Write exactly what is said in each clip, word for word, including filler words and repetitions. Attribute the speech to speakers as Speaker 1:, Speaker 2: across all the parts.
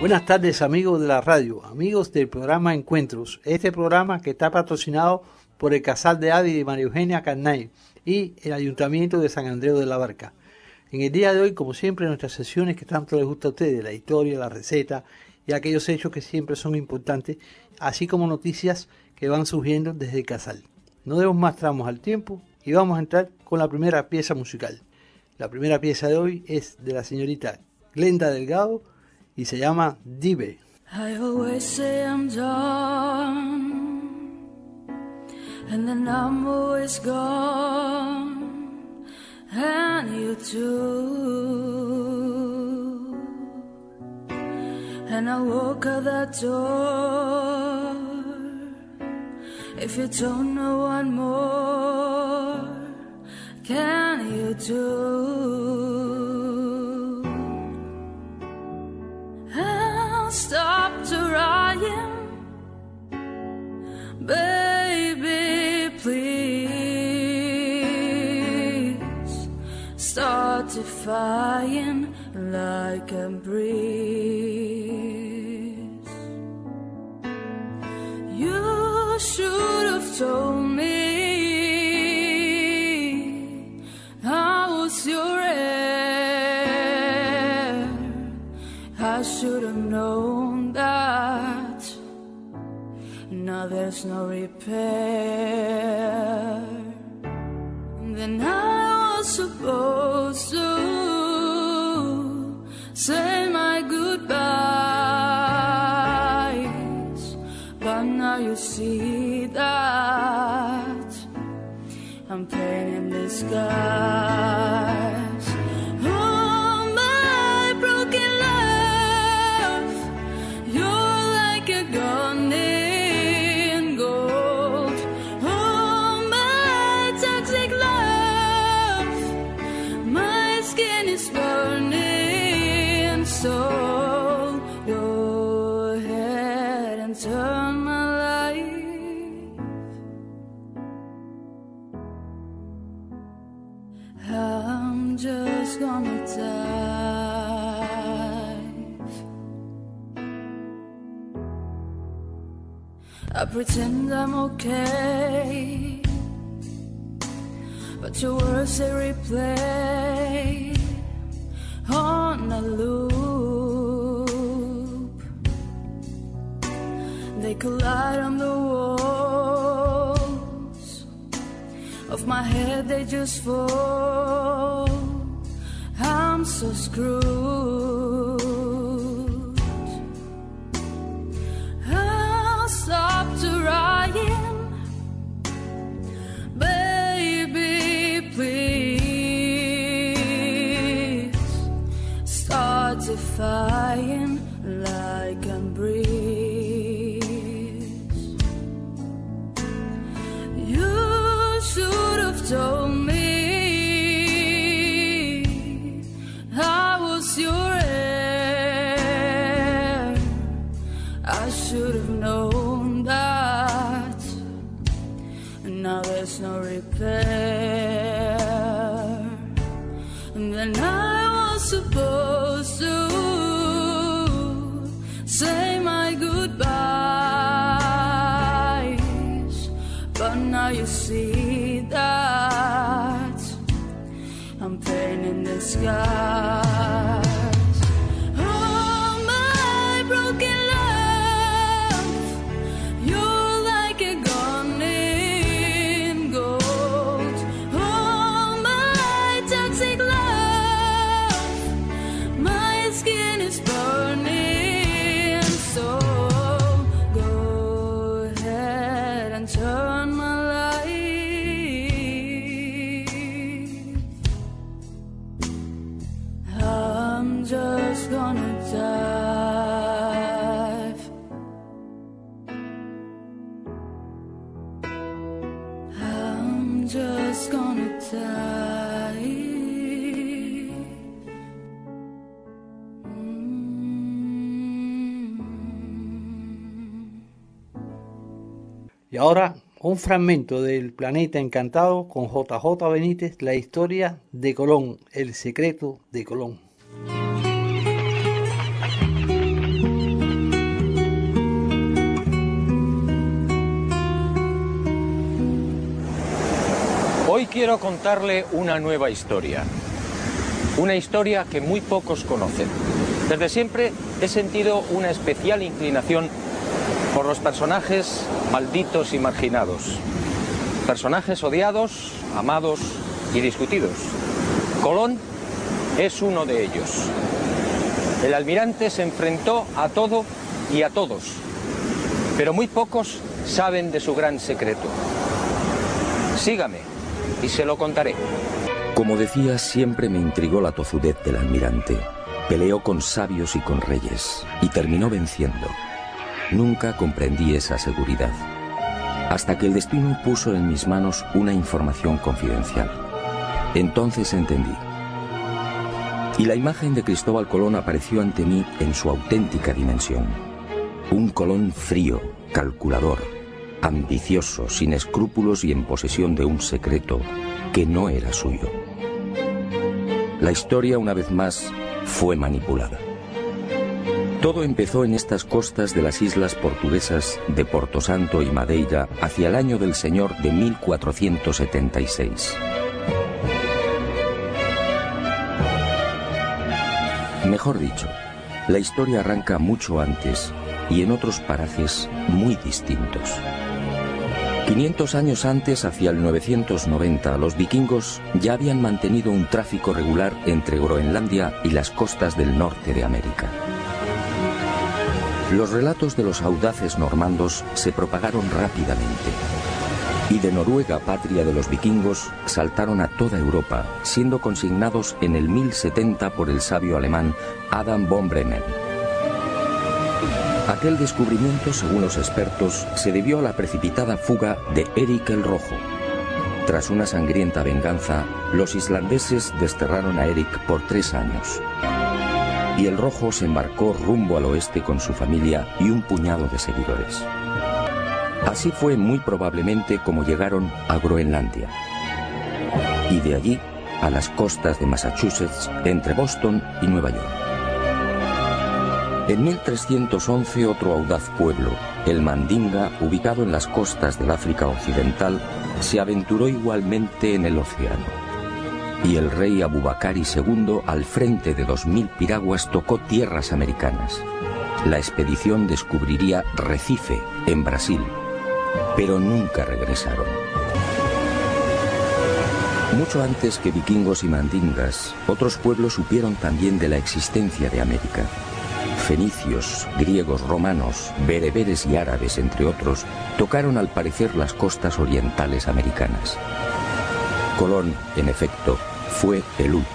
Speaker 1: Buenas tardes, amigos de la radio, amigos del programa Encuentros, este programa que está patrocinado por el Casal de Aves de María Eugenia Carnay y el Ayuntamiento de San Andreu de la Barca. En el día de hoy, como siempre, nuestras sesiones que tanto les gusta a ustedes, la historia, la receta y aquellos hechos que siempre son importantes, así como noticias que van surgiendo desde el Casal. No demos más tramos al tiempo y vamos a entrar con la primera pieza musical. La primera pieza de hoy es de la señorita Glenda Delgado y se llama Dive.
Speaker 2: I always say I'm done, and then I'm always gone, and you too. And I walk out that door, if you don't know one more, can you do? Stop trying, baby, please. Start defying like a breeze. You should have told me I was your heir. I should have known that now there's no repair. And then I was supposed to say my goodbyes, but now you see that I'm pain in disguise. I pretend I'm okay, but your words they replay on a loop. They collide on the walls of my head, they just fall. I'm so screwed. Stop trying, baby, please. Start defying like a breeze. You should have told me I was your heir. I should have known. Now there's no repair. And then I was supposed to say my goodbyes, but now you see that I'm pain in disguise. Oh, my broken
Speaker 1: Y ahora un fragmento del Planeta Encantado con J J Benítez, la historia de Colón, el secreto de Colón.
Speaker 3: Hoy quiero contarle una nueva historia. Una historia que muy pocos conocen. Desde siempre he sentido una especial inclinación por los personajes malditos y marginados. Personajes odiados, amados y discutidos. Colón es uno de ellos. El almirante se enfrentó a todo y a todos, pero muy pocos saben de su gran secreto. Sígame y se lo contaré.
Speaker 4: Como decía, siempre me intrigó la tozudez del almirante. Peleó con sabios y con reyes, y terminó venciendo. Nunca comprendí esa seguridad, hasta que el destino puso en mis manos una información confidencial. Entonces entendí. Y la imagen de Cristóbal Colón apareció ante mí en su auténtica dimensión. Un Colón frío, calculador, ambicioso, sin escrúpulos y en posesión de un secreto que no era suyo. La historia, una vez más, fue manipulada. Todo empezó en estas costas de las islas portuguesas de Porto Santo y Madeira hacia el año del Señor de mil cuatrocientos setenta y seis. Mejor dicho, la historia arranca mucho antes y en otros parajes muy distintos. quinientos años antes, hacia el novecientos noventa, los vikingos ya habían mantenido un tráfico regular entre Groenlandia y las costas del norte de América. Los relatos de los audaces normandos se propagaron rápidamente, y de Noruega, patria de los vikingos, saltaron a toda Europa, siendo consignados en el mil setenta por el sabio alemán Adam von Bremen. Aquel descubrimiento, según los expertos, se debió a la precipitada fuga de Erik el Rojo. Tras una sangrienta venganza, los islandeses desterraron a Erik por tres años. Y el Rojo se embarcó rumbo al oeste con su familia y un puñado de seguidores. Así fue muy probablemente como llegaron a Groenlandia. Y de allí a las costas de Massachusetts, entre Boston y Nueva York. En mil trescientos once, otro audaz pueblo, el Mandinga, ubicado en las costas del África Occidental, se aventuró igualmente en el océano. Y el rey Abubakari segundo, al frente de dos mil piraguas, tocó tierras americanas. La expedición descubriría Recife, en Brasil, pero nunca regresaron. Mucho antes que vikingos y mandingas, otros pueblos supieron también de la existencia de América. Fenicios, griegos, romanos, bereberes y árabes, entre otros, tocaron al parecer las costas orientales americanas. Colón, en efecto, fue el último.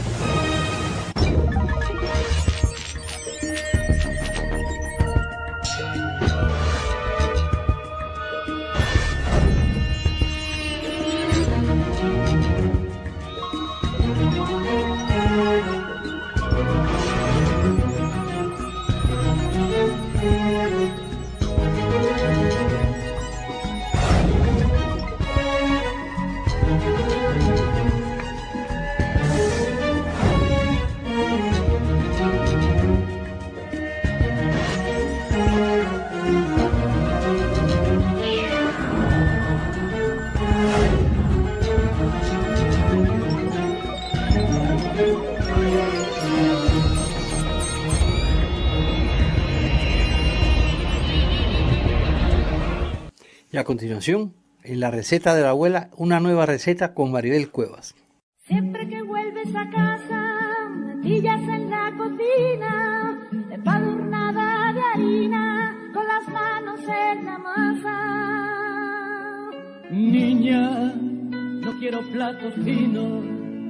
Speaker 1: Y a continuación, en la receta de la abuela, una nueva receta con Maribel Cuevas.
Speaker 2: Siempre que vuelves a casa, natillas en la cocina, empadurnada de harina, con las manos en la masa.
Speaker 5: Niña, no quiero platos finos,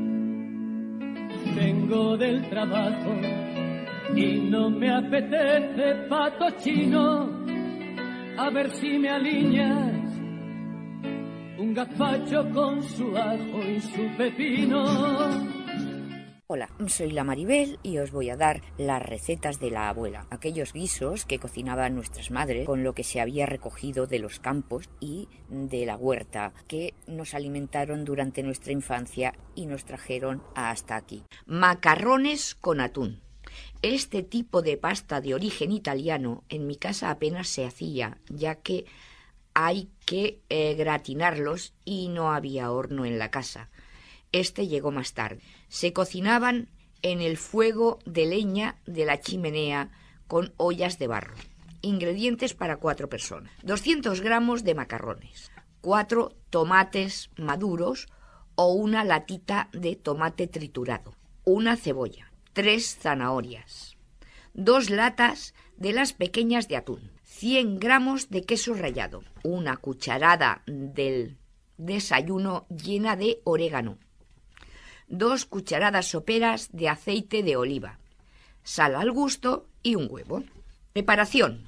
Speaker 5: vengo del trabajo y no me apetece pato chino. A ver si me aliñas un gazpacho con su ajo y su pepino.
Speaker 6: Hola, soy la Maribel y os voy a dar las recetas de la abuela, aquellos guisos que cocinaban nuestras madres con lo que se había recogido de los campos y de la huerta, que nos alimentaron durante nuestra infancia y nos trajeron hasta aquí. Macarrones con atún. Este tipo de pasta de origen italiano en mi casa apenas se hacía, ya que hay que eh, gratinarlos y no había horno en la casa. Este llegó más tarde. Se cocinaban en el fuego de leña de la chimenea con ollas de barro. Ingredientes para cuatro personas. doscientos gramos de macarrones, cuatro tomates maduros o una latita de tomate triturado, una cebolla, tres zanahorias, dos latas de las pequeñas de atún, cien gramos de queso rallado, una cucharada del desayuno llena de orégano, dos cucharadas soperas de aceite de oliva, sal al gusto y un huevo. Preparación.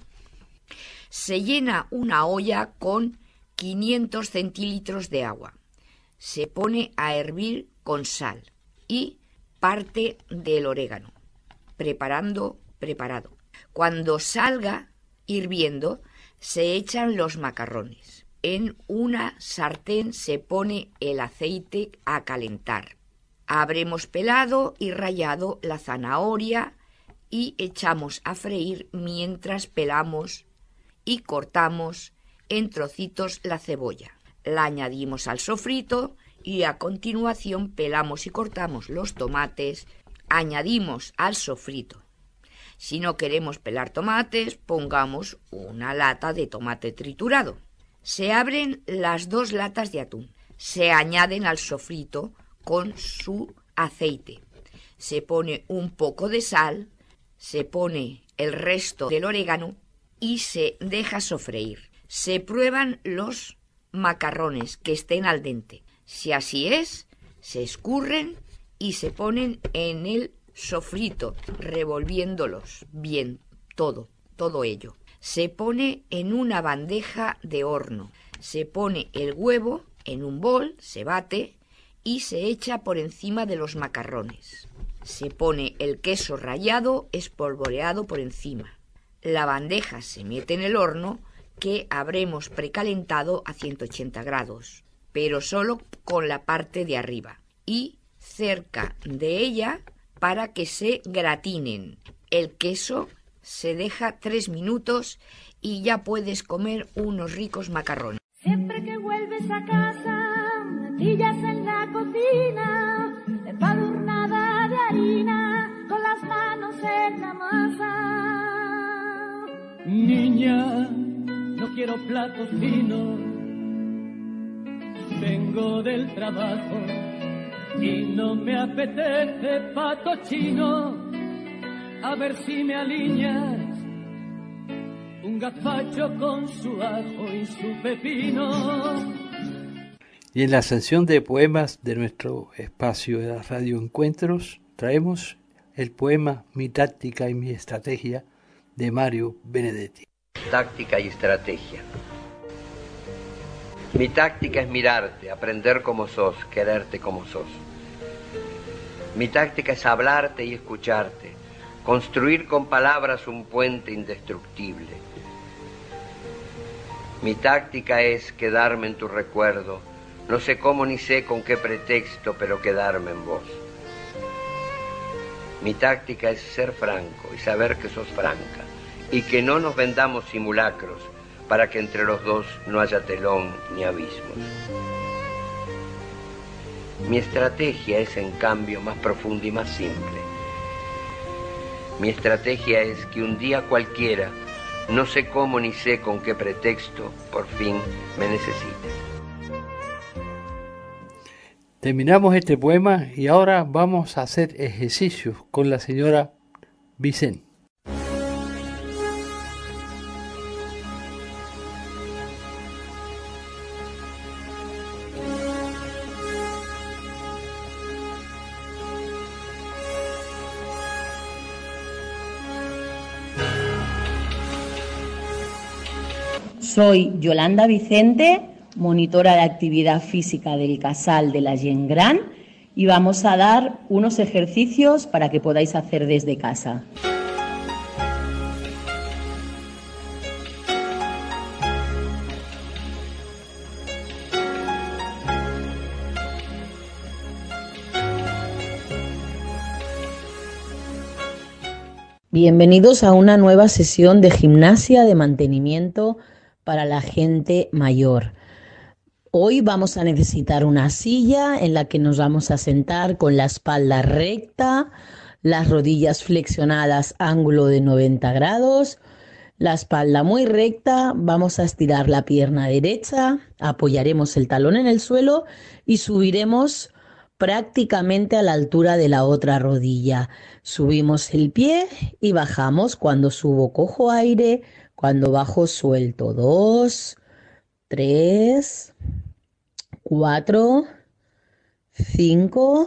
Speaker 6: Se llena una olla con quinientos centilitros de agua. Se pone a hervir con sal y parte del orégano, preparando, preparado. Cuando salga hirviendo, se echan los macarrones. En una sartén se pone el aceite a calentar. Habremos pelado y rallado la zanahoria y echamos a freír mientras pelamos y cortamos en trocitos la cebolla. La añadimos al sofrito y a continuación pelamos y cortamos los tomates. Añadimos al sofrito. Si no queremos pelar tomates, pongamos una lata de tomate triturado. Se abren las dos latas de atún. Se añaden al sofrito con su aceite. Se pone un poco de sal, se pone el resto del orégano y se deja sofreír. Se prueban los macarrones que estén al dente. Si así es, se escurren y se ponen en el sofrito, revolviéndolos bien, todo, todo ello. Se pone en una bandeja de horno. Se pone el huevo en un bol, se bate y se echa por encima de los macarrones. Se pone el queso rallado espolvoreado por encima. La bandeja se mete en el horno que habremos precalentado a ciento ochenta grados, pero solo con la parte de arriba y cerca de ella para que se gratinen. El queso se deja tres minutos y ya puedes comer unos ricos macarrones.
Speaker 2: Siempre que vuelves a casa, natillas en la cocina, empadurnada de harina, con las manos en la masa.
Speaker 5: Niña, no quiero platos finos, vengo del trabajo y no me apetece pato chino. A ver si me alineas un gazpacho con su ajo y su pepino.
Speaker 1: Y en la sección de poemas de nuestro espacio de la Radio Encuentros traemos el poema Mi táctica y mi estrategia de Mario Benedetti.
Speaker 7: Táctica y estrategia. Mi táctica es mirarte, aprender como sos, quererte como sos. Mi táctica es hablarte y escucharte, construir con palabras un puente indestructible. Mi táctica es quedarme en tu recuerdo, no sé cómo ni sé con qué pretexto, pero quedarme en vos. Mi táctica es ser franco y saber que sos franca, y que no nos vendamos simulacros para que entre los dos no haya telón ni abismos. Mi estrategia es, en cambio, más profunda y más simple. Mi estrategia es que un día cualquiera, no sé cómo ni sé con qué pretexto, por fin me necesites.
Speaker 1: Terminamos este poema y ahora vamos a hacer ejercicios con la señora Vicente.
Speaker 8: Soy Yolanda Vicente, monitora de actividad física del Casal de la Gent Gran, y vamos a dar unos ejercicios para que podáis hacer desde casa. Bienvenidos a una nueva sesión de gimnasia de mantenimiento para la gente mayor. Hoy vamos a necesitar una silla en la que nos vamos a sentar con la espalda recta, las rodillas flexionadas, ángulo de noventa grados, la espalda muy recta. Vamos a estirar la pierna derecha, apoyaremos el talón en el suelo y subiremos prácticamente a la altura de la otra rodilla. Subimos el pie y bajamos. Cuando subo cojo aire, cuando bajo suelto. Dos, tres, cuatro, cinco,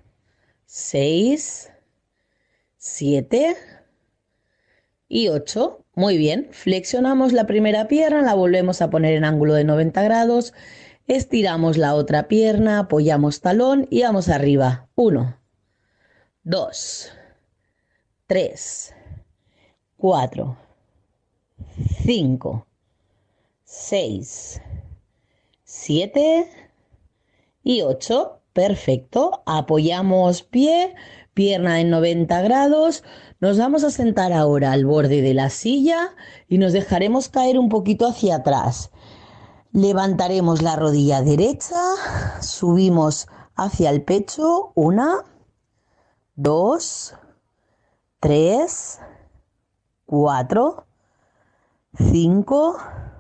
Speaker 8: seis, siete y ocho. Muy bien, flexionamos la primera pierna, la volvemos a poner en ángulo de noventa grados, estiramos la otra pierna, apoyamos talón y vamos arriba. Uno, dos, tres, cuatro, cinco, seis, siete y ocho. Perfecto. Apoyamos pie, pierna en noventa grados. Nos vamos a sentar ahora al borde de la silla y nos dejaremos caer un poquito hacia atrás. Levantaremos la rodilla derecha, subimos hacia el pecho. Una, dos, tres, cuatro, cinco,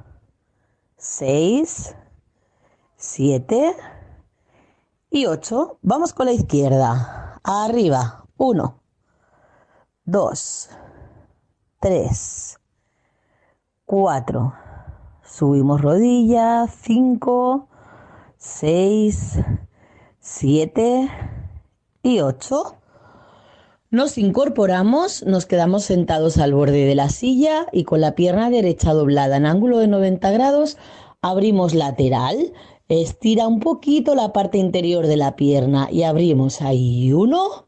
Speaker 8: seis, siete y ocho. Vamos con la izquierda. Arriba. Uno, dos, tres, cuatro. Subimos rodilla. Cinco, seis, siete y ocho. Nos incorporamos, nos quedamos sentados al borde de la silla y con la pierna derecha doblada en ángulo de noventa grados, abrimos lateral. Estira un poquito la parte interior de la pierna y abrimos ahí. Uno,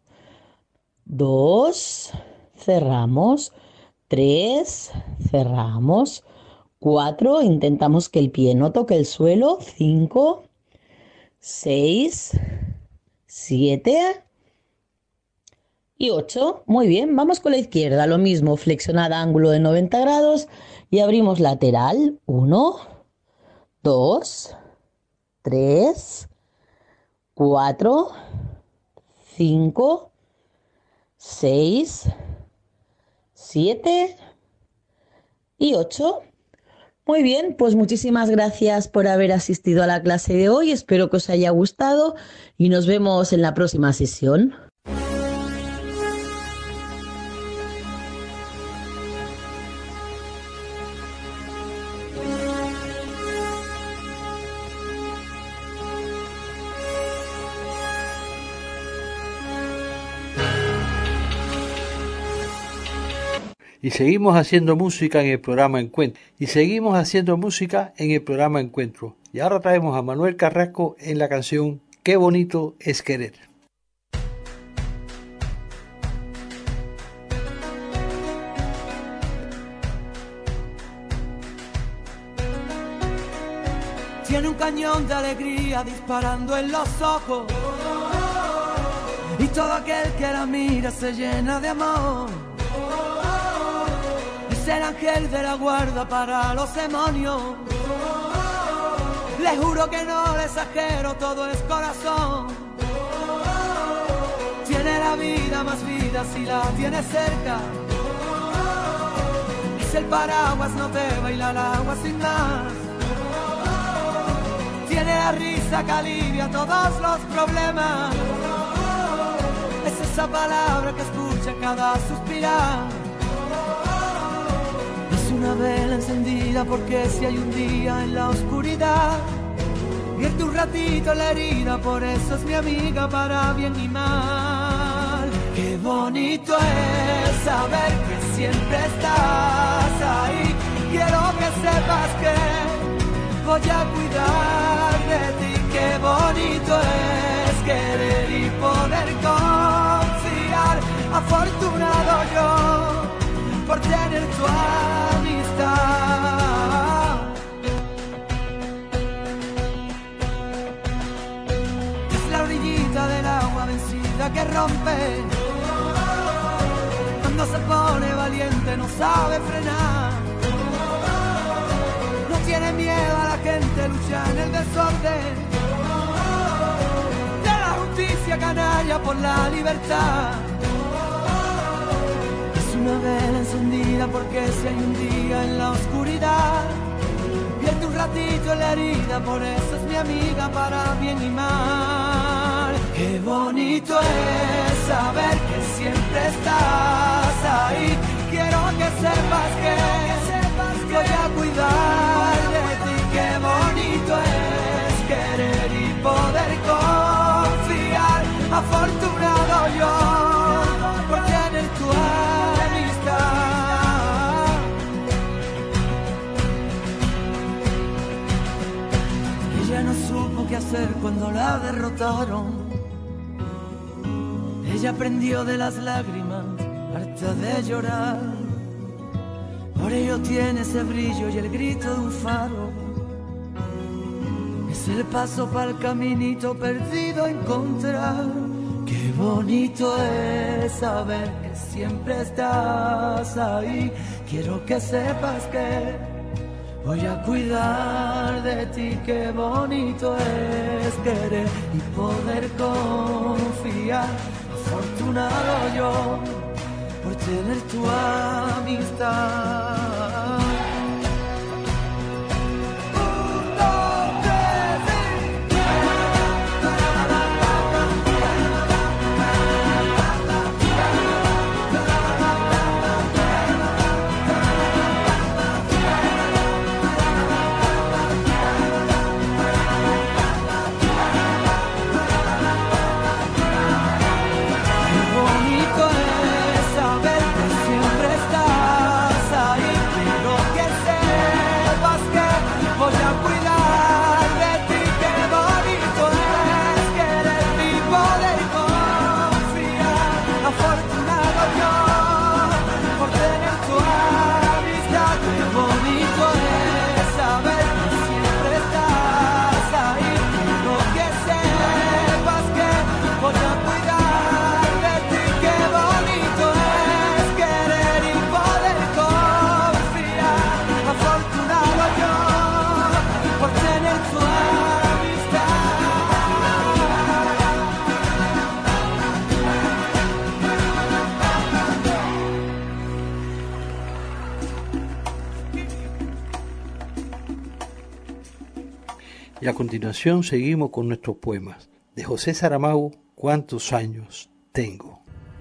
Speaker 8: dos, cerramos, tres, cerramos, cuatro, intentamos que el pie no toque el suelo, cinco, seis, siete y ocho. Muy bien, vamos con la izquierda, lo mismo, flexionada ángulo de noventa grados y abrimos lateral. Uno, dos, tres, cuatro, cinco, seis, siete y ocho. Muy bien, pues muchísimas gracias por haber asistido a la clase de hoy. Espero que os haya gustado y nos vemos en la próxima sesión.
Speaker 1: Y seguimos haciendo música en el programa Encuentro. Y seguimos haciendo música en el programa Encuentro. Y ahora traemos a Manuel Carrasco en la canción Qué bonito es querer.
Speaker 9: Tiene un cañón de alegría disparando en los ojos, y todo aquel que la mira se llena de amor. Es el ángel de la guarda para los demonios. Le juro que no le exagero, todo es corazón. Tiene la vida más vida si la tienes cerca. Es el paraguas, no te baila el agua sin más. Tiene la risa que alivia todos los problemas. Es esa palabra que escucha cada suspirar. Una vela encendida porque si hay un día en la oscuridad, vierte un ratito la herida, por eso es mi amiga para bien y mal. Qué bonito es saber que siempre estás ahí. Quiero que sepas que voy a cuidar de ti. Qué bonito es querer y poder confiar. Afortunado yo por tener tu amistad. Es la orillita del agua vencida que rompe. Cuando se pone valiente no sabe frenar. No tiene miedo a la gente, lucha en el desorden de la justicia canalla por la libertad. Es una vela encendida porque si hay un día en la oscuridad, vierte un ratito en la herida, por eso es mi amiga para bien y mal. Qué bonito es saber que siempre estás ahí. Quiero que sepas que, que, sepas que voy a cuidar de ti. Qué bonito es querer y poder confiar. Afortunado yo por tener tu amistad. Ella no supo qué hacer cuando la derrotaron. Ella aprendió de las lágrimas, harta de llorar. Por ello tiene ese brillo y el grito de un faro. Es el paso para el caminito perdido a encontrar. Qué bonito es saber que siempre estás ahí. Quiero que sepas que voy a cuidar de ti. Qué bonito es querer y poder confiar. Afortunado yo por tener tu amistad. Un, dos, tres,
Speaker 1: Y a continuación seguimos con nuestros poemas. De José Saramago, ¿cuántos años tengo?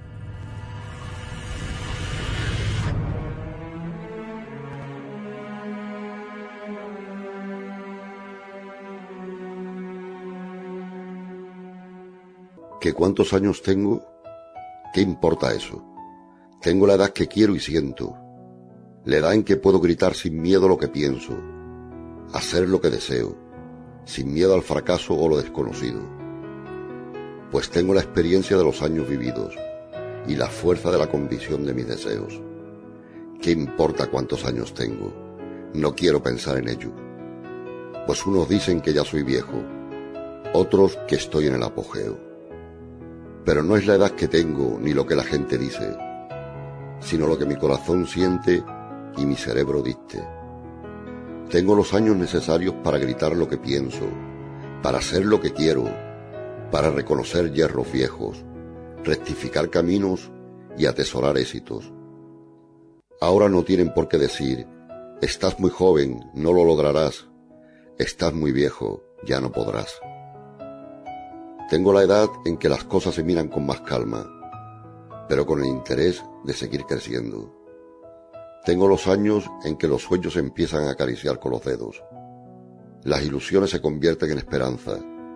Speaker 10: ¿Que cuántos años tengo? ¿Qué importa eso? Tengo la edad que quiero y siento, la edad en que puedo gritar sin miedo lo que pienso, hacer lo que deseo, sin miedo al fracaso o lo desconocido. Pues tengo la experiencia de los años vividos y la fuerza de la convicción de mis deseos. ¿Qué importa cuántos años tengo? No quiero pensar en ello. Pues unos dicen que ya soy viejo, otros que estoy en el apogeo. Pero no es la edad que tengo ni lo que la gente dice, sino lo que mi corazón siente y mi cerebro dicte. Tengo los años necesarios para gritar lo que pienso, para hacer lo que quiero, para reconocer hierros viejos, rectificar caminos y atesorar éxitos. Ahora no tienen por qué decir, estás muy joven, no lo lograrás, estás muy viejo, ya no podrás. Tengo la edad en que las cosas se miran con más calma, pero con el interés de seguir creciendo. Tengo los años en que los sueños empiezan a acariciar con los dedos. Las ilusiones se convierten en esperanza.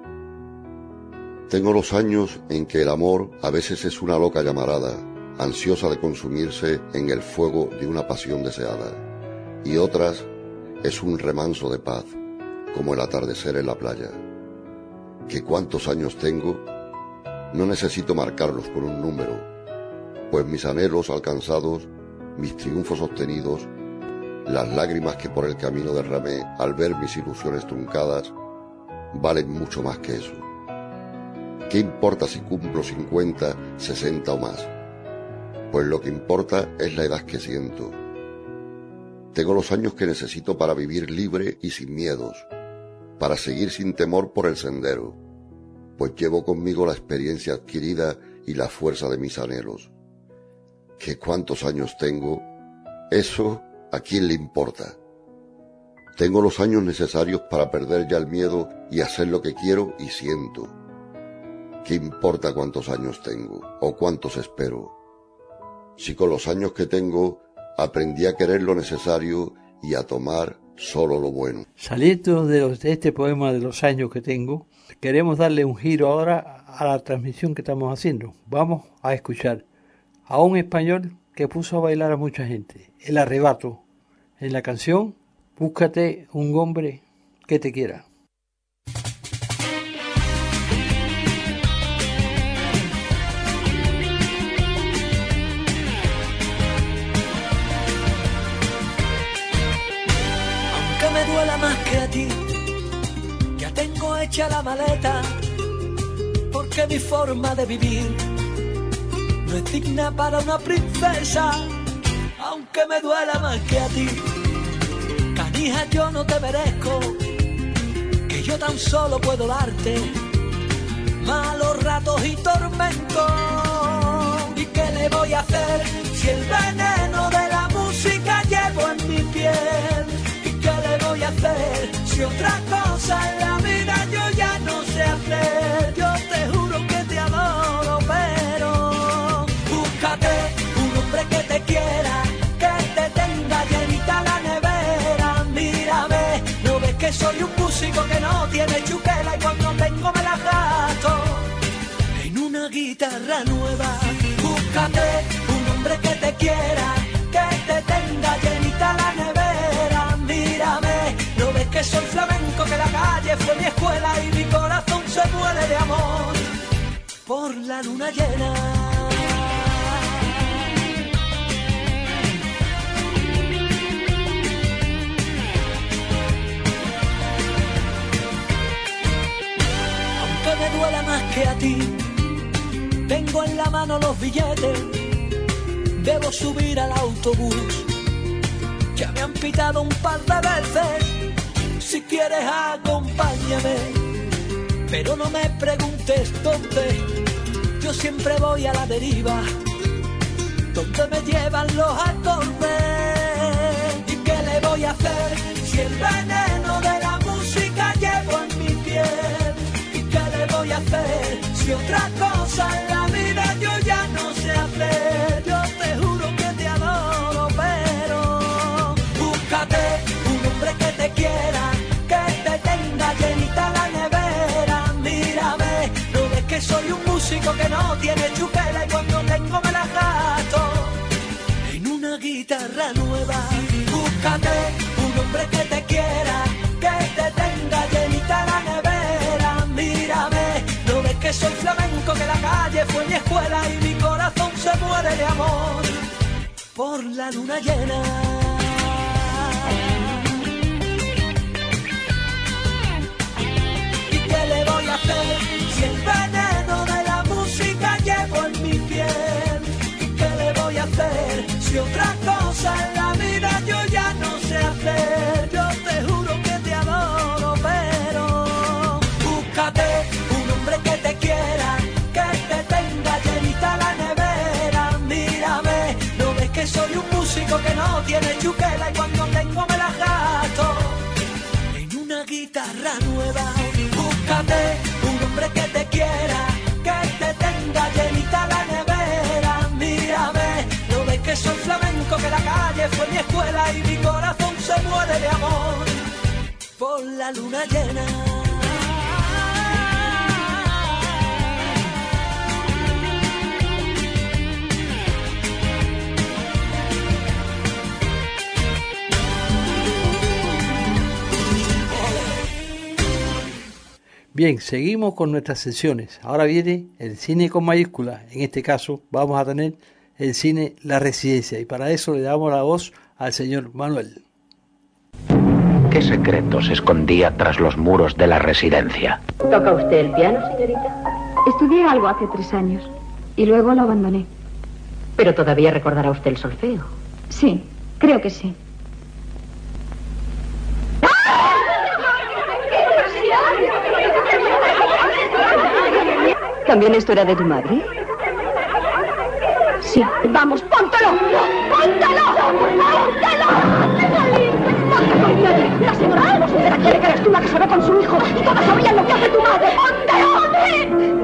Speaker 10: Tengo los años en que el amor a veces es una loca llamarada, ansiosa de consumirse en el fuego de una pasión deseada, y otras es un remanso de paz, como el atardecer en la playa. ¿Que cuántos años tengo? No necesito marcarlos con un número, pues mis anhelos alcanzados, mis triunfos obtenidos, las lágrimas que por el camino derramé al ver mis ilusiones truncadas, valen mucho más que eso. ¿Qué importa si cumplo cincuenta, sesenta o más? Pues lo que importa es la edad que siento. Tengo los años que necesito para vivir libre y sin miedos, para seguir sin temor por el sendero, pues llevo conmigo la experiencia adquirida y la fuerza de mis anhelos. ¿Qué cuántos años tengo? Eso, ¿a quién le importa? Tengo los años necesarios para perder ya el miedo y hacer lo que quiero y siento. ¿Qué importa cuántos años tengo o cuántos espero? Si con los años que tengo aprendí a querer lo necesario y a tomar solo lo bueno.
Speaker 1: Saliendo de, los, de este poema de los años que tengo, queremos darle un giro ahora a la transmisión que estamos haciendo. Vamos a escuchar a un español que puso a bailar a mucha gente, El Arrebato, en la canción Búscate un hombre que te quiera.
Speaker 9: Aunque me duela más que a ti, ya tengo hecha la maleta, porque mi forma de vivir no es digna para una princesa. Aunque me duela más que a ti, canija, yo no te merezco, que yo tan solo puedo darte malos ratos y tormentos. ¿Y qué le voy a hacer si el veneno de la música llevo en mi piel? ¿Y qué le voy a hacer si otra cosa en la vida yo ya no sé hacer? Yo te juro que te adoro, pero búscate un hombre que te quiera, que te tenga llenita la nevera. Mírame, ¿no ves que soy un músico que no tiene chuquela y cuando tengo me la gasto en una guitarra nueva? Búscate un hombre que te quiera, que te tenga llenita la nevera. Mírame, ¿no ves que soy flamenco, que la calle fue mi escuela y mi corazón se muere de amor por la luna llena? Me duela más que a ti, tengo en la mano los billetes, debo subir al autobús, ya me han pitado un par de veces, si quieres acompáñame, pero no me preguntes dónde, yo siempre voy a la deriva, donde me llevan los acordes. ¿Y qué le voy a hacer si el veneno de la música llevo en mi piel? Voy a hacer si otra cosa en la vida yo ya no sé hacer? Yo te juro que te adoro, pero búscate un hombre que te quiera, que te tenga llenita la nevera. Mírame, ¿no ves que soy un músico que no tiene chuquela y cuando tengo me la gasto en una guitarra nueva? Búscate un hombre que te quiera, que te tenga llenita la nevera. Mírame, ¿no ves que soy flamenco, que la calle fue mi escuela y mi corazón se muere de amor por la luna llena? ¿Y qué le voy a hacer si el veneno de la música llevo en mi piel? ¿Y qué le voy a hacer si otra cosa en la vida yo ya no sé hacer? Yo te juro que te adoro, pero búscate un hombre que te quiera, que te tenga llenita la nevera. Mírame, ¿no ves que soy un músico que no tiene chuquela y cuando tengo me la gasto en una guitarra nueva? Búscate un hombre que te quiera, que te tenga llenita la nevera. Mírame, ¿no ves que soy flamenco, que la calle fue mi escuela y mi corazón se muere de amor por la luna llena?
Speaker 1: Bien, seguimos con nuestras sesiones. Ahora viene el cine con mayúsculas. En este caso vamos a tener el cine La Residencia y para eso le damos la voz al señor Manuel.
Speaker 11: ¿Qué secretos escondía tras los muros de la residencia?
Speaker 12: ¿Toca usted el piano, señorita?
Speaker 13: Estudié algo hace tres años y luego lo abandoné.
Speaker 12: Pero todavía recordará usted el solfeo.
Speaker 13: Sí, creo que sí. ¿También la historia de tu madre? Sí. Vamos, póntelo. ¡Póntelo! ¡Póntelo! ¡Póntelo! La señora Alba Sundera quiere que eres tú la que se ve con su hijo y todas sabían lo que hace tu madre. ¡Póntelo!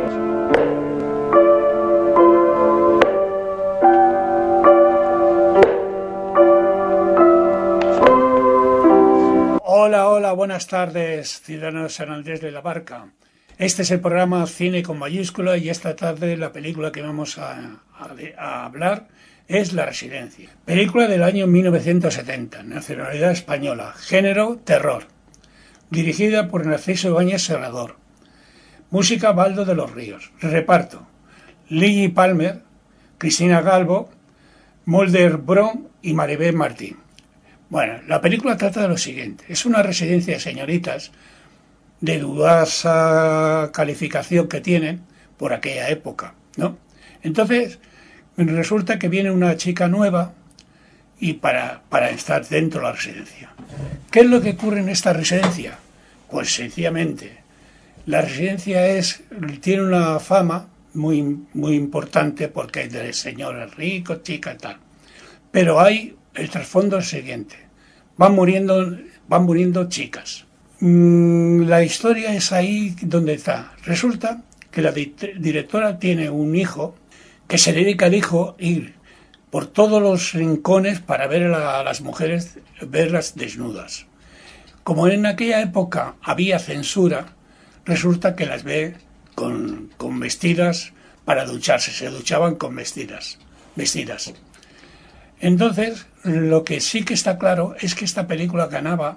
Speaker 14: Hola, hola, buenas tardes, ciudadanos de San Andrés de la Barca. Este es el programa Cine con mayúscula y esta tarde la película que vamos a, a, a hablar es La Residencia. Película del año mil novecientos setenta, nacionalidad española, género terror. Dirigida por Narciso Ibáñez Serrador. Música Baldo de los Ríos. Reparto: Lily Palmer, Cristina Galvo, Mulder Brown y Maribel Martín. Bueno, la película trata de lo siguiente. Es una residencia de señoritas de dudosa calificación que tienen por aquella época, ¿no? Entonces, resulta que viene una chica nueva y para, para estar dentro de la residencia. ¿Qué es lo que ocurre en esta residencia? Pues sencillamente, la residencia es, tiene una fama muy, muy importante porque hay de señores ricos, chicas y tal. Pero hay, el trasfondo es el siguiente. Van muriendo, van muriendo chicas. La historia es ahí donde está. Resulta que la di- directora tiene un hijo que se dedica al hijo a ir por todos los rincones para ver a, la, a las mujeres, verlas desnudas. Como en aquella época había censura, resulta que las ve con, con vestidas para ducharse. Se duchaban con vestidas, vestidas. Entonces, lo que sí que está claro es que esta película ganaba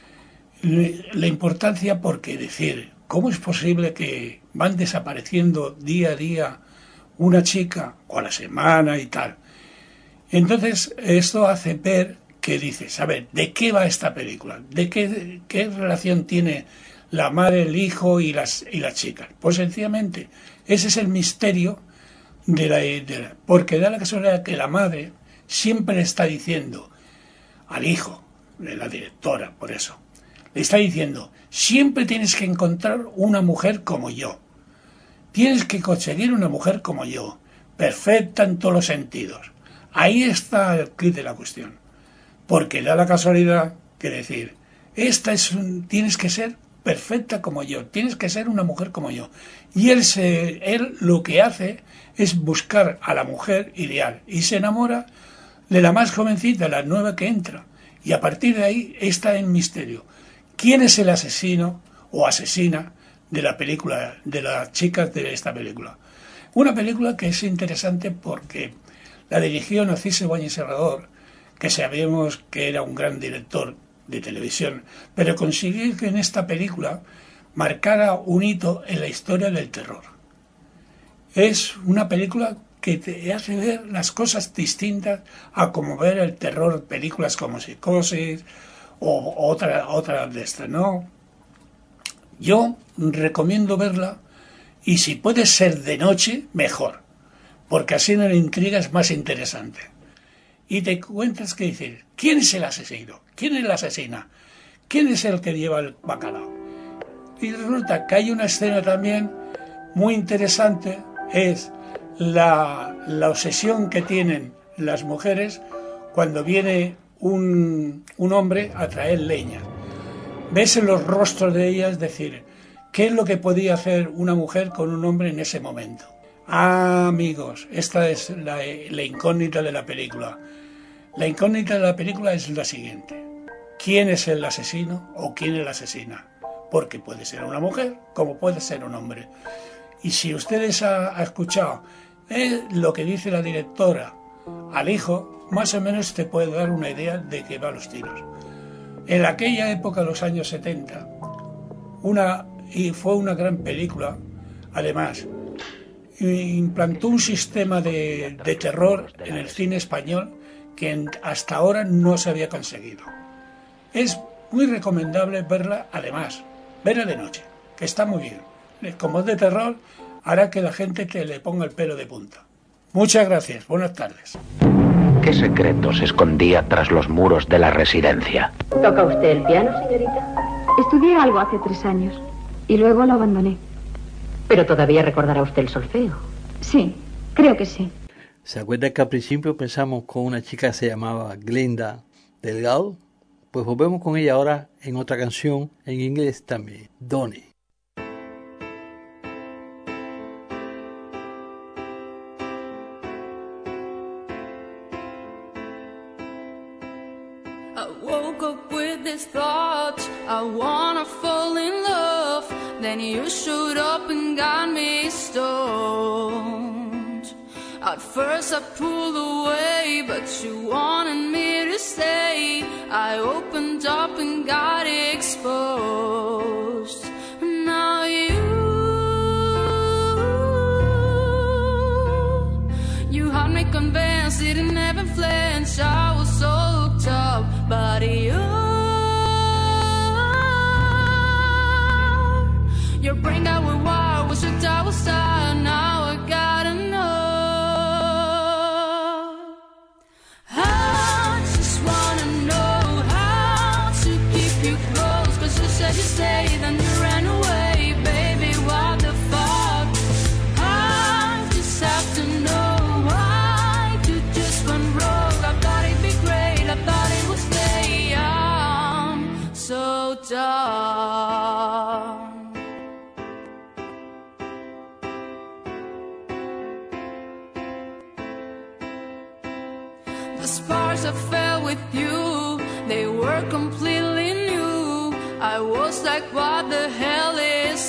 Speaker 14: la importancia porque decir, ¿cómo es posible que van desapareciendo día a día una chica o a la semana y tal? Entonces esto hace ver que dices, a ver, ¿de qué va esta película? ¿De qué, qué relación tiene la madre, el hijo y las, y las chicas? Pues sencillamente, ese es el misterio de la, de la... Porque da la casualidad que la madre siempre le está diciendo al hijo, de la directora, por eso, le está diciendo, siempre tienes que encontrar una mujer como yo. Tienes que conseguir una mujer como yo, perfecta en todos los sentidos. Ahí está el quid de la cuestión. Porque da la casualidad que decir, esta es un, tienes que ser perfecta como yo, tienes que ser una mujer como yo. Y él, se, él lo que hace es buscar a la mujer ideal y se enamora de la más jovencita, la nueva que entra. Y a partir de ahí está el misterio. ¿Quién es el asesino o asesina de la película, de las chicas de esta película? Una película que es interesante porque la dirigió Narciso Ibáñez Serrador, que sabemos que era un gran director de televisión, pero consiguió que en esta película marcara un hito en la historia del terror. Es una película que te hace ver las cosas distintas a como ver el terror, películas como Psicosis o otra, otra de estas, ¿no? Yo recomiendo verla y si puede ser de noche, mejor, porque así la intriga es más interesante. Y te cuentas que dices, ¿quién es el asesino? ¿Quién es la asesina? ¿Quién es el que lleva el bacalao? Y resulta que hay una escena también muy interesante, es la, la obsesión que tienen las mujeres cuando viene un, un hombre a traer leña. Ves en los rostros de ellas decir, ¿qué es lo que podía hacer una mujer con un hombre en ese momento? Ah, amigos, esta es la, la incógnita de la película. La incógnita de la película es la siguiente. ¿Quién es el asesino o quién es la asesina? Porque puede ser una mujer como puede ser un hombre. Y si ustedes han escuchado eh, lo que dice la directora al hijo, más o menos te puede dar una idea de qué van los tiros. En aquella época, los años setenta, una, y fue una gran película, además, implantó un sistema de, de terror en el cine español que hasta ahora no se había conseguido. Es muy recomendable verla, además, verla de noche, que está muy bien. Como es de terror, hará que la gente te le ponga el pelo de punta. Muchas gracias, buenas tardes.
Speaker 11: ¿Qué secreto se escondía tras los muros de la residencia?
Speaker 12: ¿Toca usted el piano, señorita?
Speaker 13: Estudié algo hace tres años y luego lo abandoné.
Speaker 12: Pero todavía recordará usted el solfeo.
Speaker 15: Sí, creo que sí.
Speaker 1: ¿Se acuerda que al principio pensamos con una chica que se llamaba Glenda Delgado? Pues volvemos con ella ahora en otra canción en inglés también, Donnie.
Speaker 16: I woke up with this thought, I wanna fall in love. Then you showed up and got me stoned. At first I pulled away, but you wanted me to stay. I opened up and got exposed. Now you, you had me convinced, didn't even flinch. I was so hooked up, but you, your brain got with wire, was your double style. Now I gotta know. You say, then you ran away, baby, what the fuck? I just have to know why you just went rogue. I thought it'd be great, I thought it would stay. I'm so done. The sparks I fell with you, they were completely new. I was like, what the hell is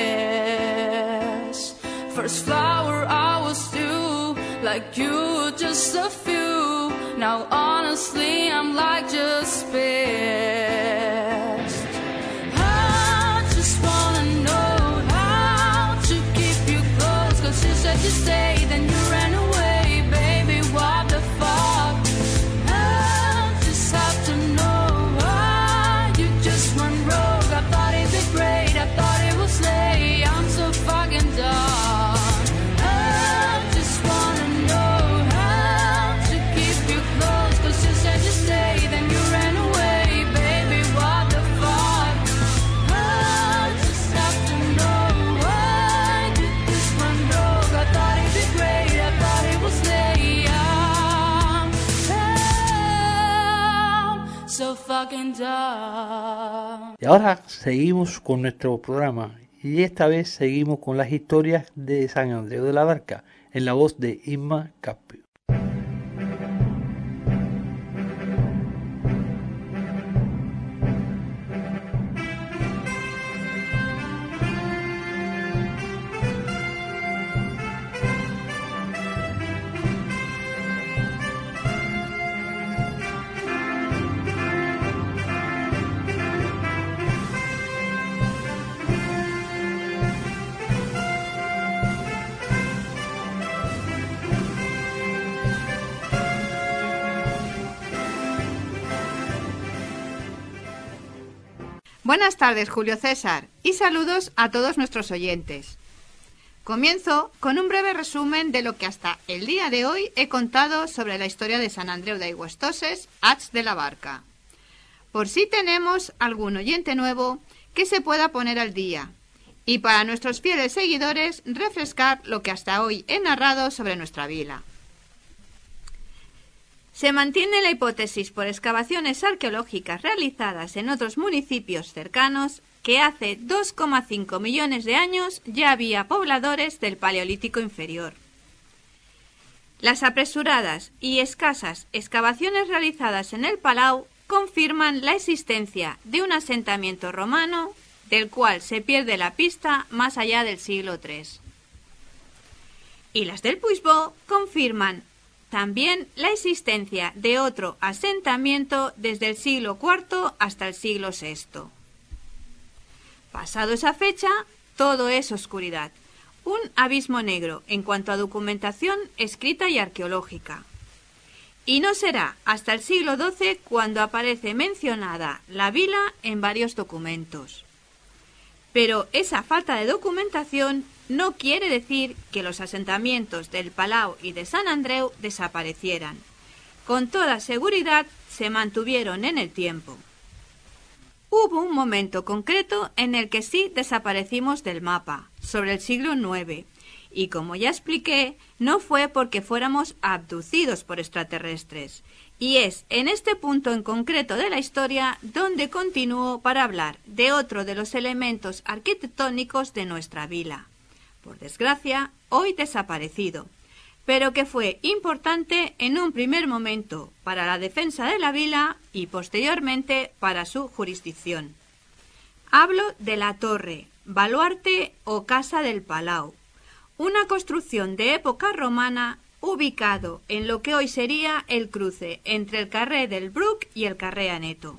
Speaker 16: this? First flower I was too, like you, just a few. Now honestly I'm like just pissed. I just wanna know how to keep you close, cause you said you stay, then you ran away, baby, what the fuck? I just have to know. I thought it'd be great, I thought it would stay. I'm so fucking done. I just wanna know how to keep you close, cause you said you stay, then you ran away, baby, what the fuck? I just have to know why you just went rogue. I thought it'd be great, I thought it would stay. I'm so fucking done.
Speaker 1: Y ahora seguimos con nuestro programa y esta vez seguimos con las historias de San Andreu de la Barca en la voz de Inma Capio.
Speaker 17: Buenas tardes, Julio César, y saludos a todos nuestros oyentes. Comienzo con un breve resumen de lo que hasta el día de hoy he contado sobre la historia de San Andreu d'Aigüestoses, Ats de la Barca. Por si tenemos algún oyente nuevo que se pueda poner al día, y para nuestros fieles seguidores refrescar lo que hasta hoy he narrado sobre nuestra vila. Se mantiene la hipótesis por excavaciones arqueológicas realizadas en otros municipios cercanos que hace dos coma cinco millones de años ya había pobladores del Paleolítico inferior. Las apresuradas y escasas excavaciones realizadas en el Palau confirman la existencia de un asentamiento romano del cual se pierde la pista más allá del siglo tercero. Y las del Puigbó confirman también la existencia de otro asentamiento desde el siglo cuarto hasta el siglo sexto. Pasado esa fecha, todo es oscuridad, un abismo negro en cuanto a documentación escrita y arqueológica. Y no será hasta el siglo doce cuando aparece mencionada la vila en varios documentos. Pero esa falta de documentación no quiere decir que los asentamientos del Palau y de San Andreu desaparecieran. Con toda seguridad se mantuvieron en el tiempo. hubo un momento concreto en el que sí desaparecimos del mapa, sobre el siglo nueve, y como ya expliqué, no fue porque fuéramos abducidos por extraterrestres, y es en este punto en concreto de la historia donde continúo para hablar de otro de los elementos arquitectónicos de nuestra vila, por desgracia, hoy desaparecido, pero que fue importante en un primer momento para la defensa de la vila y posteriormente para su jurisdicción. Hablo de la torre, baluarte o casa del Palau, una construcción de época romana ubicado en lo que hoy sería el cruce entre el carrer del Bruc y el carrer Aneto.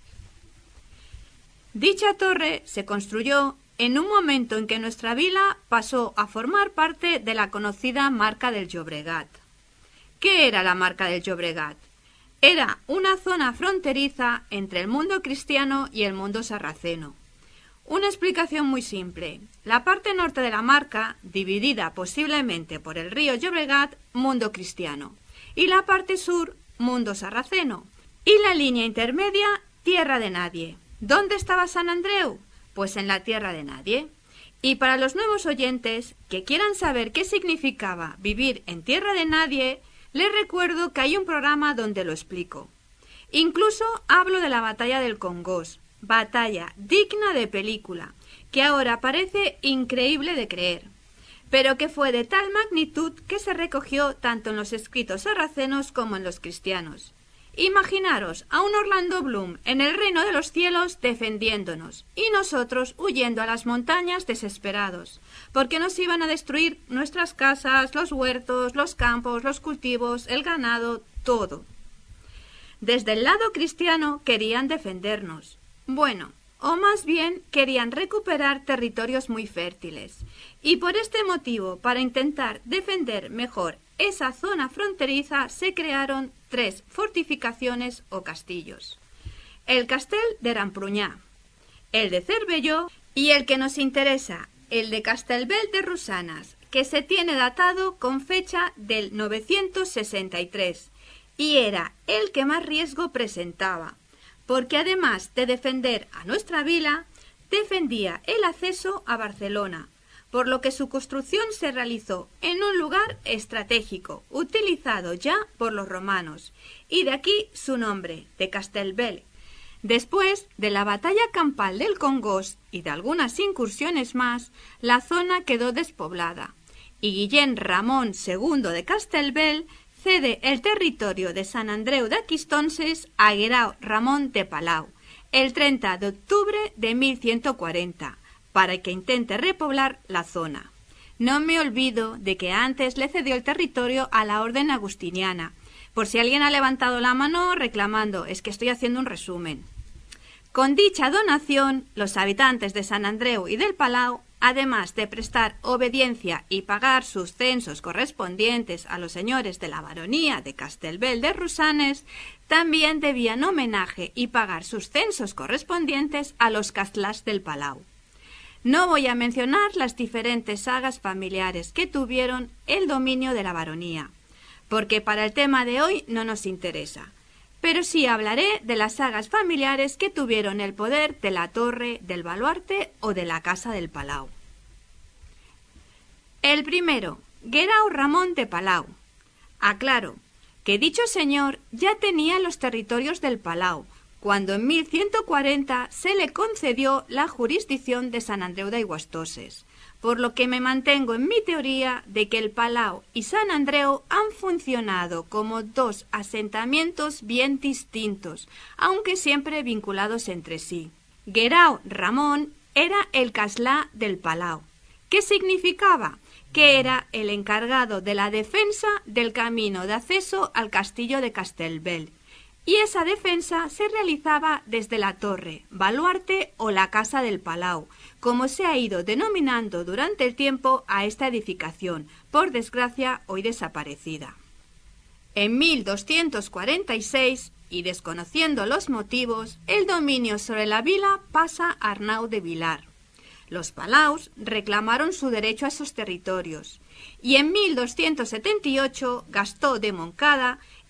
Speaker 17: Dicha torre se construyó en un momento en que nuestra vila pasó a formar parte de la conocida Marca del Llobregat. ¿Qué era la Marca del Llobregat? Era una zona fronteriza entre el mundo cristiano y el mundo sarraceno. Una explicación muy simple. La parte norte de la Marca, dividida posiblemente por el río Llobregat, mundo cristiano, y la parte sur, mundo sarraceno, y la línea intermedia, tierra de nadie. ¿Dónde estaba Sant Andreu? Pues en la tierra de nadie. Y para los nuevos oyentes que quieran saber qué significaba vivir en tierra de nadie, les recuerdo que hay un programa donde lo explico. Incluso hablo de la batalla del Congost, batalla digna de película, que ahora parece increíble de creer, pero que fue de tal magnitud que se recogió tanto en los escritos sarracenos como en los cristianos. Imaginaros a un Orlando Bloom en el reino de los cielos defendiéndonos y nosotros huyendo a las montañas desesperados, porque nos iban a destruir nuestras casas, los huertos, los campos, los cultivos, el ganado, todo. Desde el lado cristiano querían defendernos. Bueno, o más bien querían recuperar territorios muy fértiles, y por este motivo, para intentar defender mejor esa zona fronteriza, se crearon tres fortificaciones o castillos. El Castell de Ramprunyà, el de Cervelló y el que nos interesa, el de Castellbell de Rosanes, que se tiene datado con fecha del novecientos sesenta y tres, y era el que más riesgo presentaba, porque además de defender a nuestra vila, defendía el acceso a Barcelona, por lo que su construcción se realizó en un lugar estratégico, utilizado ya por los romanos, y de aquí su nombre, de Castellbell. Después de la batalla campal del Congost y de algunas incursiones más, la zona quedó despoblada, y Guillem Ramon segundo de Castellbell cede el territorio de Sant Andreu de Aquistonses a Guerau Ramon de Palau, el treinta de octubre de mil ciento cuarenta, para que intente repoblar la zona. No me olvido de que antes le cedió el territorio a la orden agustiniana, por si alguien ha levantado la mano reclamando, es que estoy haciendo un resumen. Con dicha donación, los habitantes de Sant Andreu y del Palau, además de prestar obediencia y pagar sus censos correspondientes a los señores de la baronía de Castellbell de Rosanes, también debían homenaje y pagar sus censos correspondientes a los castlans del Palau. No voy a mencionar las diferentes sagas familiares que tuvieron el dominio de la baronía, porque para el tema de hoy no nos interesa, pero sí hablaré de las sagas familiares que tuvieron el poder de la torre, del baluarte o de la casa del Palau. El primero, Guerau Ramon de Palau. Aclaro que dicho señor ya tenía los territorios del Palau, cuando en mil ciento cuarenta se le concedió la jurisdicción de Sant Andreu d'Aigüestoses, por lo que me mantengo en mi teoría de que el Palau y Sant Andreu han funcionado como dos asentamientos bien distintos, aunque siempre vinculados entre sí. Guerau Ramon era el castlà del Palau. ¿Qué significaba? Que era el encargado de la defensa del camino de acceso al castillo de Castellbell, y esa defensa se realizaba desde la torre, baluarte o la casa del Palau, como se ha ido denominando durante el tiempo a esta edificación, por desgracia hoy desaparecida. En mil doscientos cuarenta y seis, y desconociendo los motivos, el dominio sobre la vila pasa a Arnau de Vilar. Los Palaus reclamaron su derecho a esos territorios, y en mil doscientos setenta y ocho Gastó de Montcada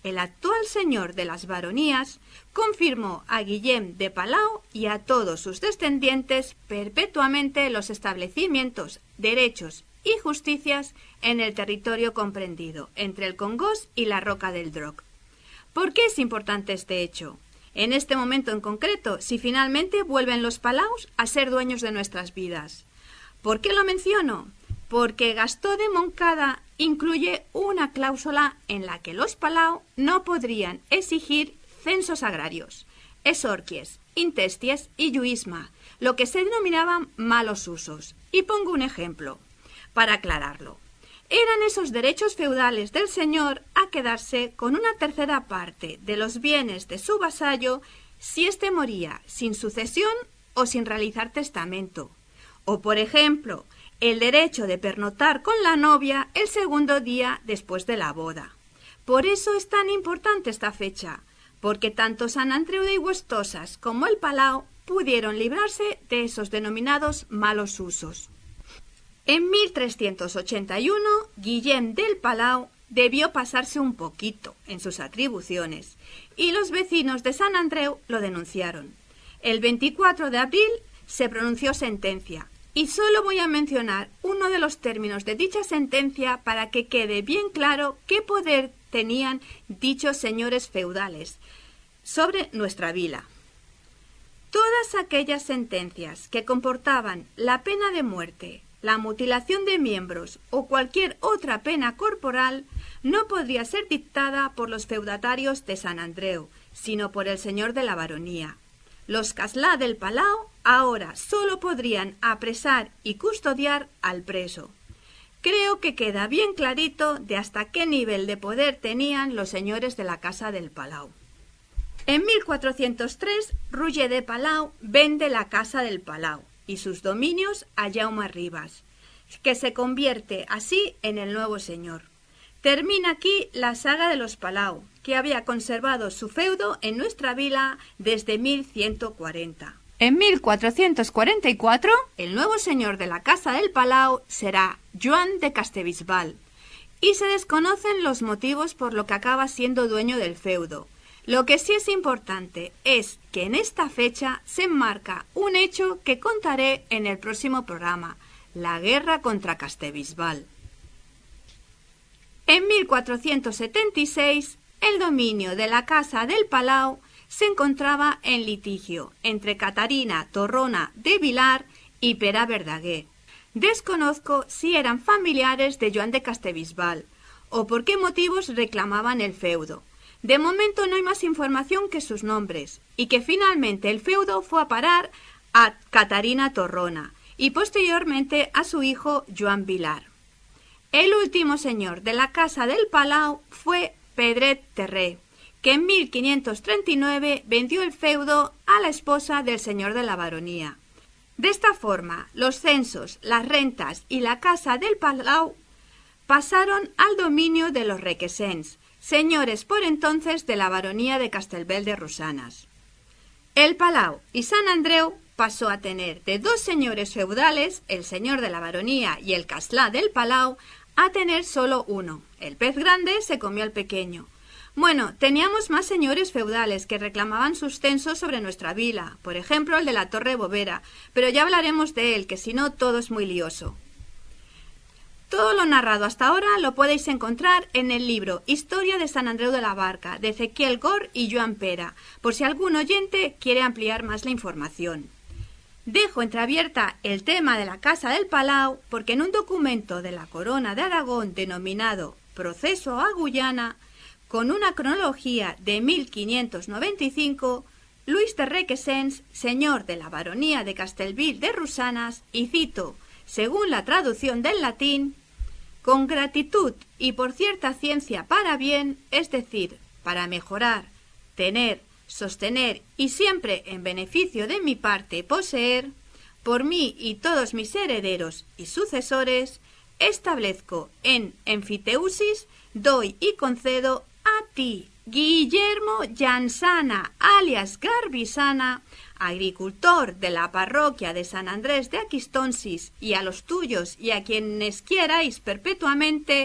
Speaker 17: el actual señor de las Baronías, confirmó a Guillem de Palau y a todos sus descendientes perpetuamente los establecimientos, derechos y justicias en el territorio comprendido entre el Congost y la Roca del Droc. ¿Por qué es importante este hecho? En este momento en concreto, si finalmente vuelven los Palaus a ser dueños de nuestras vidas. ¿Por qué lo menciono? Porque Gastó de Moncada incluye una cláusula en la que los Palau no podrían exigir censos agrarios, exorquies, intesties y lluisma, lo que se denominaban malos usos. Y pongo un ejemplo para aclararlo. Eran esos derechos feudales del señor a quedarse con una tercera parte de los bienes de su vasallo si éste moría sin sucesión o sin realizar testamento. O, por ejemplo, el derecho de pernoctar con la novia el segundo día después de la boda. Por eso es tan importante esta fecha, porque tanto Sant Andreu de Iguastosas como el Palau pudieron librarse de esos denominados malos usos. En mil trescientos ochenta y uno, Guillem del Palau debió pasarse un poquito en sus atribuciones y los vecinos de Sant Andreu lo denunciaron. El veinticuatro de abril se pronunció sentencia y solo voy a mencionar uno de los términos de dicha sentencia para que quede bien claro qué poder tenían dichos señores feudales sobre nuestra vila. Todas aquellas sentencias que comportaban la pena de muerte, la mutilación de miembros o cualquier otra pena corporal no podría ser dictada por los feudatarios de Sant Andreu, sino por el señor de la baronía. Los Castlà del Palau ahora solo podrían apresar y custodiar al preso. Creo que queda bien clarito de hasta qué nivel de poder tenían los señores de la Casa del Palau. En mil cuatrocientos tres, Roger de Palau vende la Casa del Palau y sus dominios a Jaume Ribas, que se convierte así en el nuevo señor. Termina aquí la saga de los Palau, que había conservado su feudo en nuestra vila desde mil ciento cuarenta. En mil cuatrocientos cuarenta y cuatro, el nuevo señor de la Casa del Palau será Joan de Castellbisbal, y se desconocen los motivos por lo que acaba siendo dueño del feudo. Lo que sí es importante es que en esta fecha se enmarca un hecho que contaré en el próximo programa, la guerra contra Castellbisbal. En mil cuatrocientos setenta y seis, el dominio de la Casa del Palau se encontraba en litigio entre Catarina Torrona de Vilar y Pere Verdaguer. Desconozco si eran familiares de Joan de Castellbisbal o por qué motivos reclamaban el feudo. De momento no hay más información que sus nombres, y que finalmente el feudo fue a parar a Catarina Torrona y posteriormente a su hijo Joan Vilar. El último señor de la Casa del Palau fue Pedret Terré, que en mil quinientos treinta y nueve vendió el feudo a la esposa del señor de la baronía. De esta forma, los censos, las rentas y la Casa del Palau pasaron al dominio de los Requesens, señores por entonces de la baronía de Castellbell de Rosanes. El Palau y Sant Andreu pasó a tener de dos señores feudales, el señor de la baronía y el castlà del Palau, a tener solo uno. El pez grande se comió al pequeño. Bueno, teníamos más señores feudales que reclamaban sus censos sobre nuestra vila, por ejemplo el de la Torre Bovera, pero ya hablaremos de él, que si no todo es muy lioso. Todo lo narrado hasta ahora lo podéis encontrar en el libro Historia de Sant Andreu de la Barca, de Ezequiel Gor y Joan Pera, por si algún oyente quiere ampliar más la información. Dejo entreabierta el tema de la Casa del Palau porque en un documento de la Corona de Aragón denominado Proceso a Guyana, con una cronología de mil quinientos noventa y cinco, Luis de Requesens, señor de la baronía de Castellbell de Rosanes, y cito, según la traducción del latín, con gratitud y por cierta ciencia para bien, es decir, para mejorar, tener, sostener y siempre en beneficio de mi parte poseer, por mí y todos mis herederos y sucesores, establezco en Enfiteusis, doy y concedo a ti, Guillermo Llansana, alias Garbisana, agricultor de la parroquia de San Andrés de Aquistonsis, y a los tuyos y a quienes quierais perpetuamente,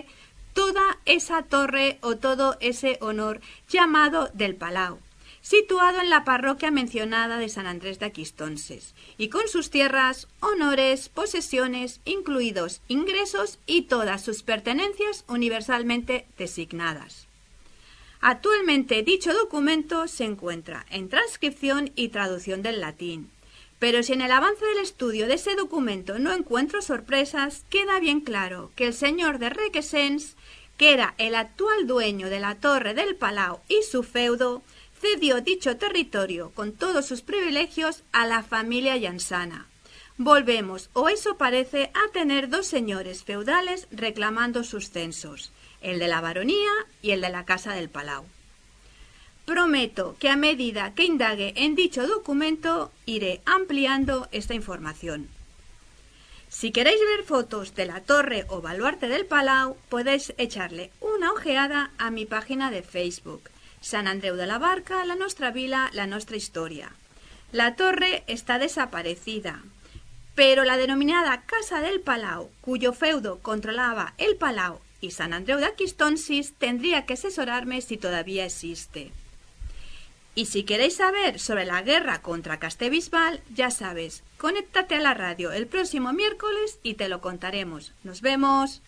Speaker 17: toda esa torre o todo ese honor llamado del Palau, situado en la parroquia mencionada de San Andrés de Aquistonses, y con sus tierras, honores, posesiones, incluidos ingresos y todas sus pertenencias universalmente designadas. Actualmente dicho documento se encuentra en transcripción y traducción del latín, pero si en el avance del estudio de ese documento no encuentro sorpresas, queda bien claro que el señor de Requesens, que era el actual dueño de la torre del Palau y su feudo, cedió dicho territorio con todos sus privilegios a la familia Llansana. Volvemos, o eso parece, a tener dos señores feudales reclamando sus censos, el de la baronía y el de la casa del Palau. Prometo que a medida que indague en dicho documento iré ampliando esta información. Si queréis ver fotos de la torre o baluarte del Palau, podéis echarle una ojeada a mi página de Facebook, Sant Andreu de la Barca, la nostra vila, la nostra historia. La torre está desaparecida, pero la denominada Casa del Palau, cuyo feudo controlaba el Palau y Sant Andreu de Aquistonsis, tendría que asesorarme si todavía existe. Y si queréis saber sobre la guerra contra Castellbisbal, ya sabes, conéctate a la radio el próximo miércoles y te lo contaremos. ¡Nos vemos!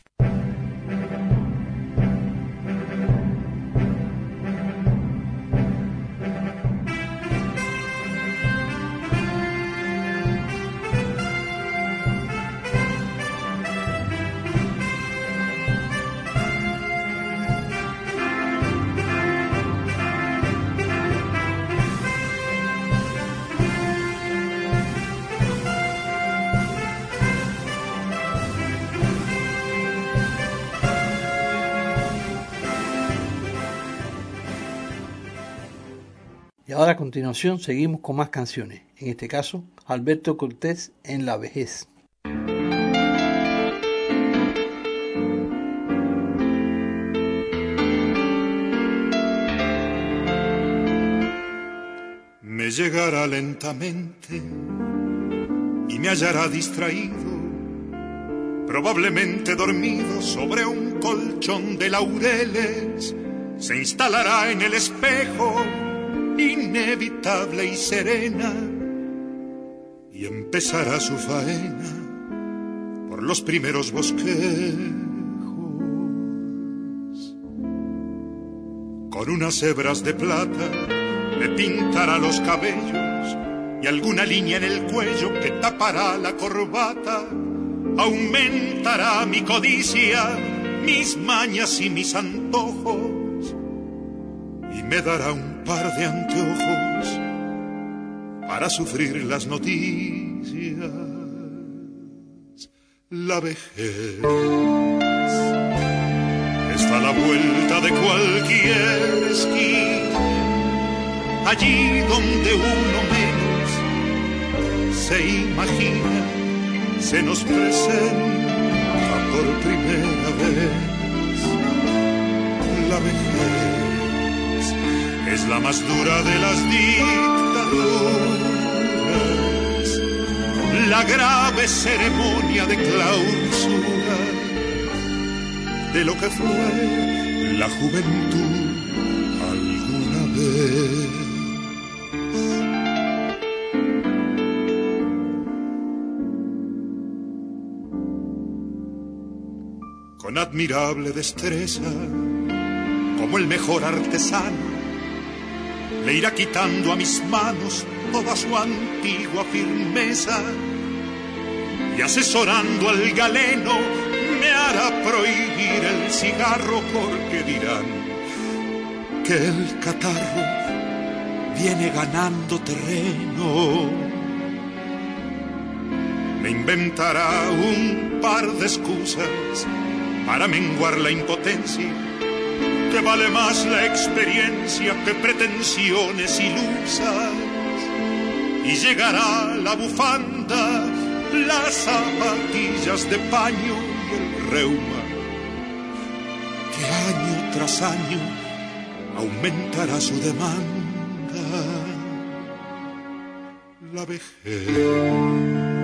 Speaker 1: Y ahora a continuación seguimos con más canciones, en este caso Alberto Cortés en La Vejez.
Speaker 18: Me llegará lentamente y me hallará distraído, probablemente dormido sobre un colchón de laureles. Se instalará en el espejo, inevitable y serena, y empezará su faena por los primeros bosquejos. Con unas hebras de plata le pintará los cabellos y alguna línea en el cuello que tapará la corbata. Aumentará mi codicia, mis mañas y mis antojos, y me dará un par de anteojos para sufrir las noticias. La vejez está a la vuelta de cualquier esquina, allí donde uno menos se imagina, se nos presenta por primera vez. La vejez es la más dura de las dictaduras, la grave ceremonia de clausura de lo que fue la juventud alguna vez. Con admirable destreza, como el mejor artesano, le irá quitando a mis manos toda su antigua firmeza, y asesorando al galeno me hará prohibir el cigarro, porque dirán que el catarro viene ganando terreno. Me inventará un par de excusas para menguar la impotencia, que vale más la experiencia que pretensiones ilusas, y llegará la bufanda, las zapatillas de paño y el reuma, que año tras año aumentará su demanda. La vejez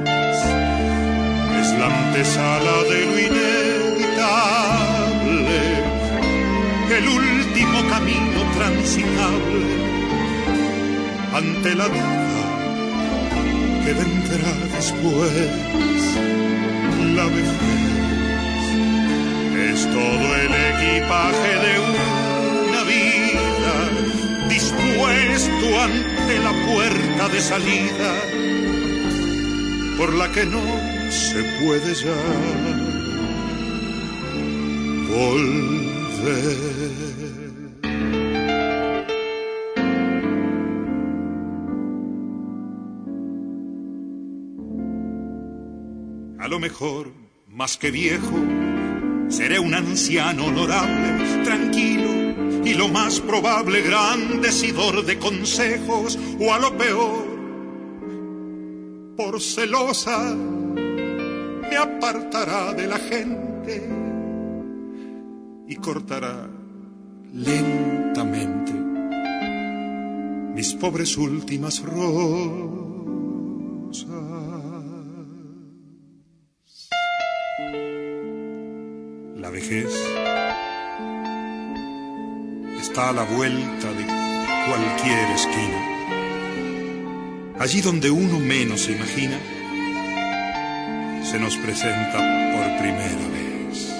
Speaker 18: es la antesala de lo inevitable, el último camino transitable ante la duda que vendrá después. La vejez es todo el equipaje de una vida dispuesto ante la puerta de salida por la que no se puede ya volver. A lo mejor, más que viejo, seré un anciano honorable, tranquilo y lo más probable gran decidor de consejos, o a lo peor, por celosa, me apartará de la gente y cortará lentamente mis pobres últimas rosas. La vejez está a la vuelta de cualquier esquina. Allí donde uno menos se imagina, se nos presenta por primera vez.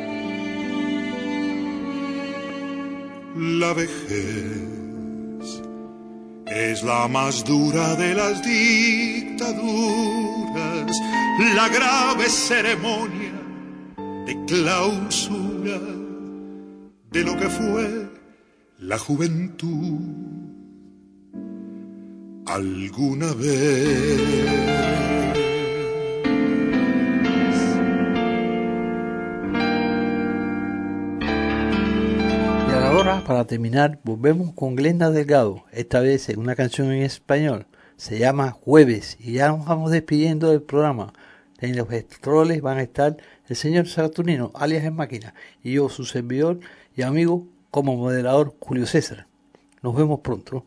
Speaker 18: La vejez es la más dura de las dictaduras, la grave ceremonia de clausura de lo que fue la juventud alguna vez.
Speaker 1: Y ahora, para terminar, volvemos con Glenda Delgado, esta vez en una canción en español. Se llama Jueves y ya nos vamos despidiendo del programa. En los controles van a estar el señor Saturnino, alias En Máquina, y yo, su servidor y amigo como moderador, Julio César. Nos vemos pronto.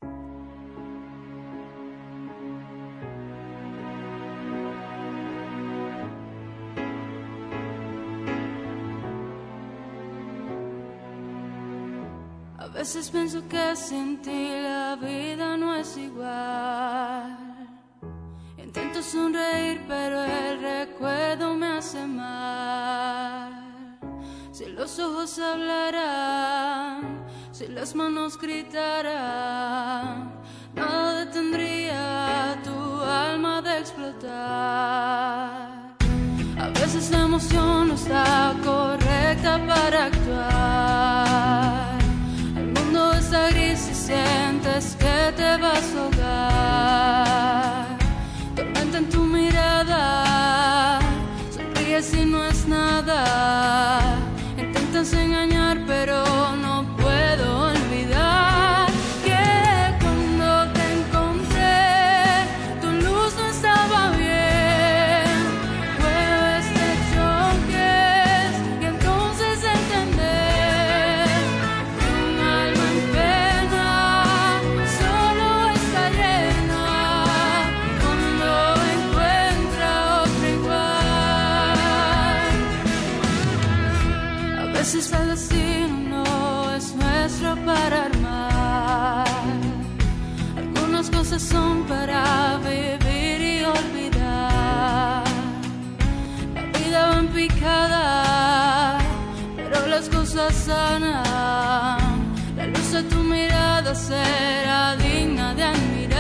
Speaker 16: A veces pienso que sin ti la vida no es igual. Intento sonreír, pero el recuerdo me hace mal. Si los ojos hablarán, si las manos gritarán, nada detendría tu alma de explotar. A veces la emoción no está correcta para actuar. El mundo está gris y sientes que te vas a ahogar. Tormenta en tu mirada, sonríes y no es nada. Intentas engañar pero no puedo olvidar que cuando te encontré tu luz no estaba bien. Jueves de choques y entonces entender que un alma en pena solo está llena cuando encuentra otra igual. A veces el destino no es nuestro para armar. Algunas cosas son para vivir y olvidar. La vida va en picada, pero las cosas sanan. La luz de tu mirada será digna de admirar.